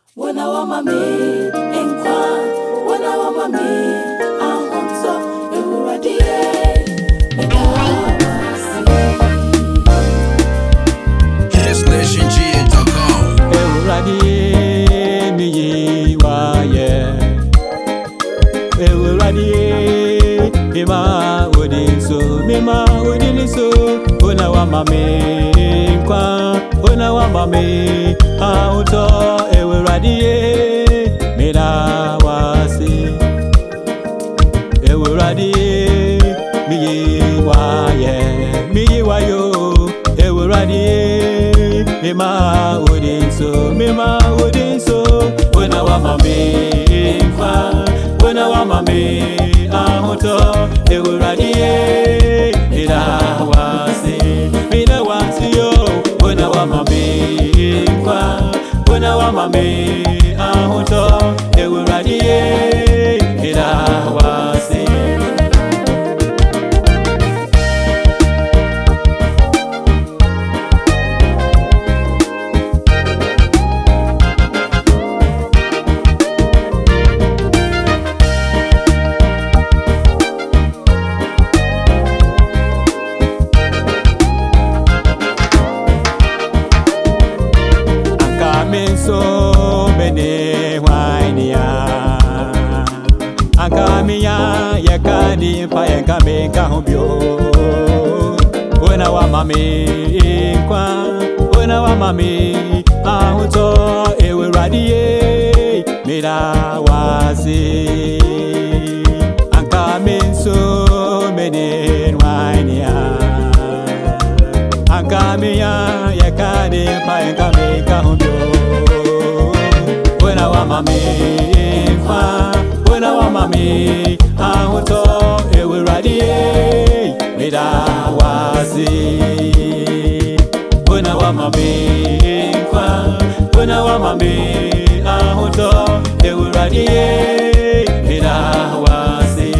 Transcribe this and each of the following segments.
Wana wa mami enkwa, wana wa mami ahonso ewuradie medawasi. YesNationGA.com Ewuradie miyi waye, ewuradie mima odinso, ona wa mami enkwa, ona wa mami ahonso ewuradie medawasi. Ewuradie miyi wayo, ewuradie mima odinso, ona wa mami nkwa, ona wa mami ahonso ewuradie medawasi yo, ona wa mami nkwa, ona wa mami ahonso ewuradie medawasi. So many wainia Akamia yakani pa yakame kahumbio. Wena wa mami kwa, wena wa mami ahonso ewuradie medawasi. So many wainia Akamia yakani pa yakame kahumbio. Wena wa mami nkwa, wena wa mami ahonso ewuradie medawasi. Wena wa mami nkwa, wena wa mami ahonso ewuradie medawasi.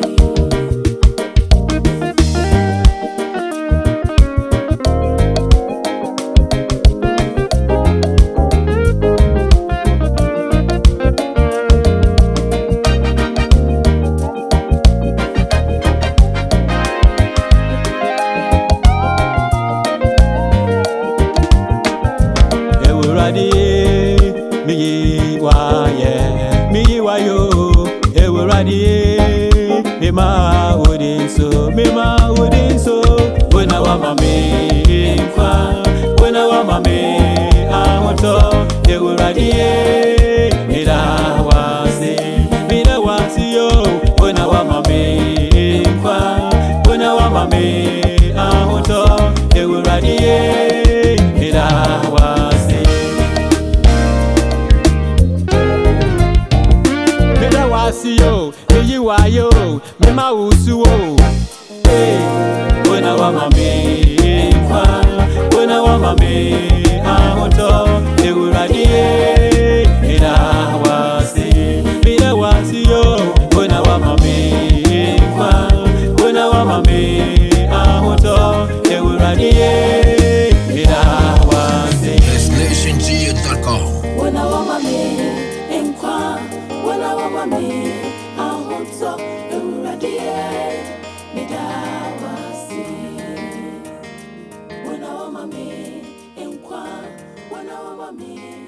Miyi wayo, ewuradie mima odinso, wena wa mami nkwa, wena wa mami ahonso ewuradie medawasi yo, wena wa mami nkwa, wena wa mami ahonso ewuradie medawasi. Yo, miyi wayo, mima usuo. Wena wa mami nkwa, wena wa mami ahonso ewuradie medawasi yo, wena wa mami nkwa, wena wa mami ahonso ewuradie medawasi. YesNationGA.com Wana wa mami enkwa, wana wa mami ahonso ewuradie medawasi. Wana wa mami enkwa, wana wa mami